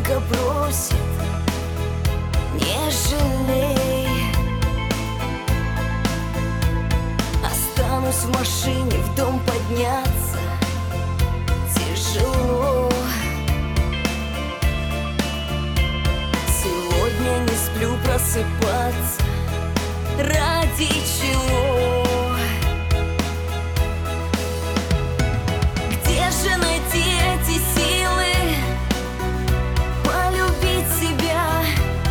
только просит: не жалей. Останусь в машине, в дом подняться тяжело. Сегодня не сплю, просыпаться ради чего? Где же найти эти силы полюбить себя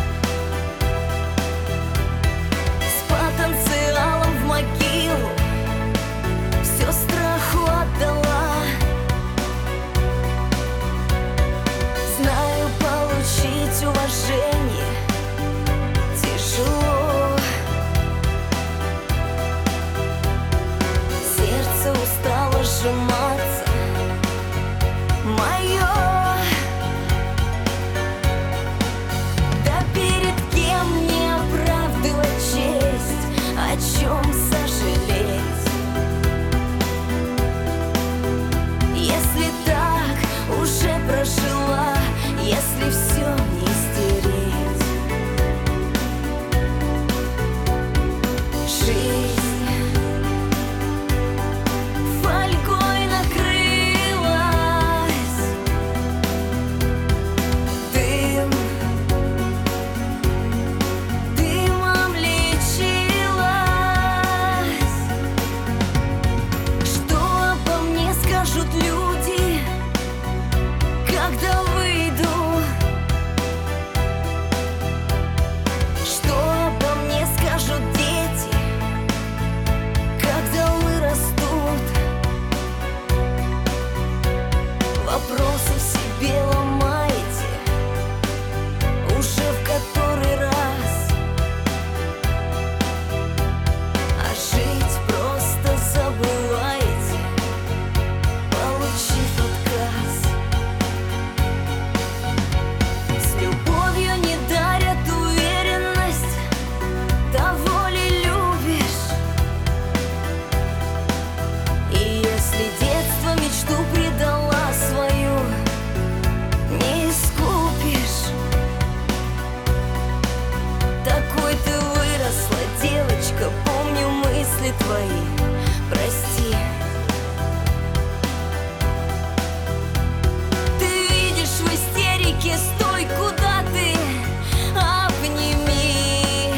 с потенциалом в могилу? Все страху отдала. Знаю, получить уважение тяжело. Сердце устало сжиматься мое. Да перед кем мне оправдывать честь, о чем сожалеть? Если так уже прожила, если все не стереть. Жизнь фольгой накрылась, дымом лечилась. Что обо мне скажут люди, когда выйду? Что обо мне скажут дети, когда вырастут? Вопросы в себе ломаете уже в который раз, а жить просто забываете, получив отказ. С любовью не дарят уверенность, того ли любишь? И если детство мечту предала свою, не искупишь. Такой ты выросла, девочка, помню мысли твои, прости. Ты видишь в истерике, стой, куда ты, обними.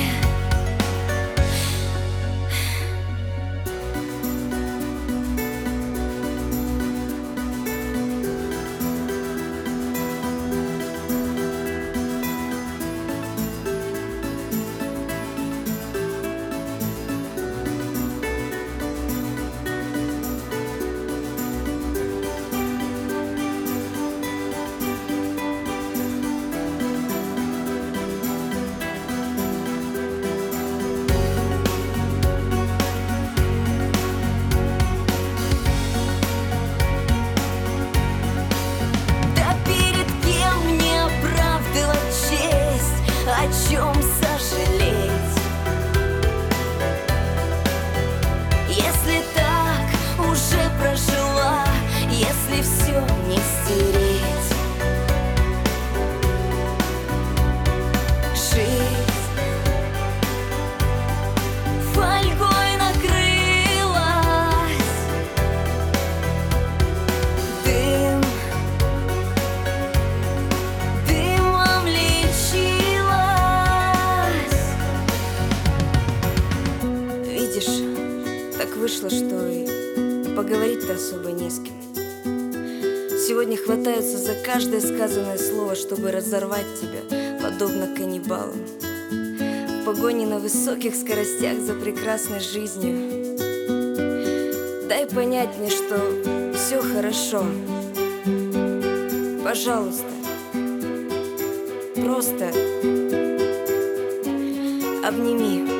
Да перед кем мне оправдывать честь, о чем сожалеть? Если так уже прожила, если все не стереть. Жизнь фольгой накрылась, дымом лечилась. Видишь, так вышло, что и поговорить-то особо не с кем. Сегодня хватаются за каждое сказанное слово, чтобы разорвать тебя, подобно каннибалам. В погоне на высоких скоростях за прекрасной жизнью. Дай понять мне, что все хорошо. Пожалуйста, просто обними.